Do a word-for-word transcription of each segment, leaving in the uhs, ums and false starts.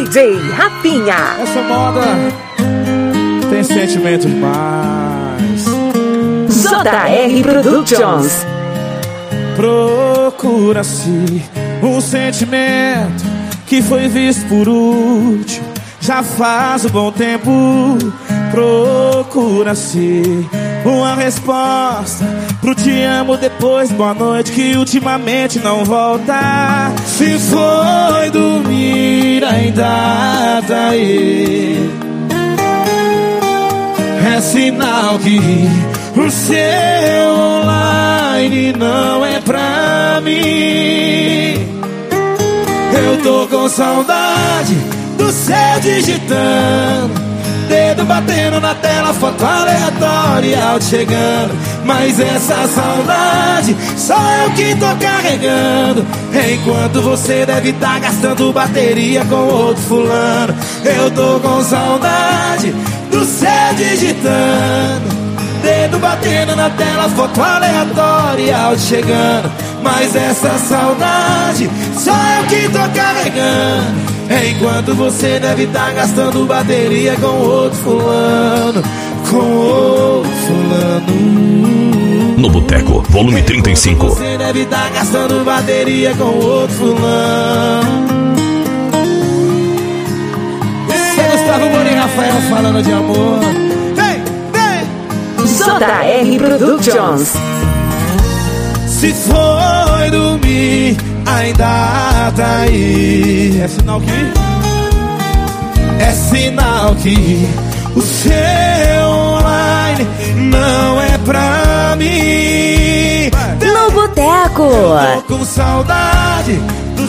J Rafinha. Essa moda tem sentimento demais. J R Productions. Procura-se um sentimento que foi visto por último já faz um bom tempo. Procura-se uma resposta pro te amo depois boa noite que ultimamente não volta. Se foi dormir ainda tá aí, é sinal que o seu online não é pra mim. Eu tô com saudade do céu digitando, dedo batendo na tela, foto aleatória, áudio chegando. Mas essa saudade só eu que tô carregando, enquanto você deve tá gastando bateria com outro fulano. Eu tô com saudade do céu digitando, dedo batendo na tela, foto aleatória, áudio chegando. Mas essa saudade só eu que tô carregando, enquanto você deve tá gastando bateria com outro fulano. Com outro fulano. No Boteco, volume trinta e cinco. Você deve tá gastando bateria com outro fulano. Esse é Gustavo Morim Rafael falando de amor. Vem, vem! J R Productions. Se foi dormir, ainda tá aí. É sinal que? É sinal que o seu online não é pra mim. No Boteco. Eu tô com saudade do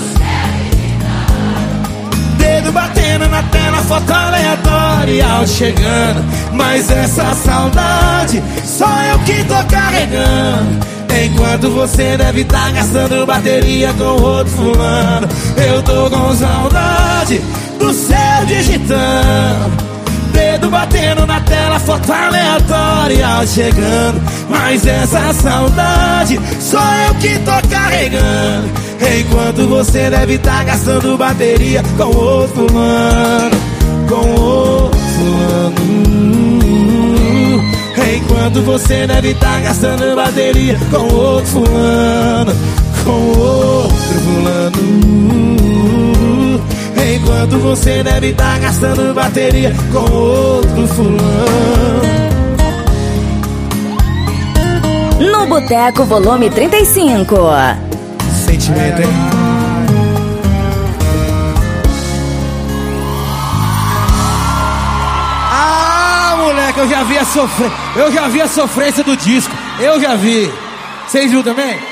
dedo batendo na tela, foto aleatória, áudio chegando. Mas essa saudade só eu que tô carregando, enquanto você deve tá gastando bateria com outro fulano. Eu tô com saudade do céu digitando, dedo batendo na tela, foto aleatória, áudio chegando. Mas essa saudade só eu que tô carregando, enquanto você deve tá gastando bateria com outro fulano. Com outro fulano. Enquanto você deve tá gastando bateria com outro fulano. Com outro fulano. Enquanto você deve tá gastando bateria com outro fulano. No Boteco, volume trinta e cinco. Sentimento, hein? Ah, moleque, eu já vi a sofrência. Eu já vi a sofrência do disco. Eu já vi. Vocês viram também?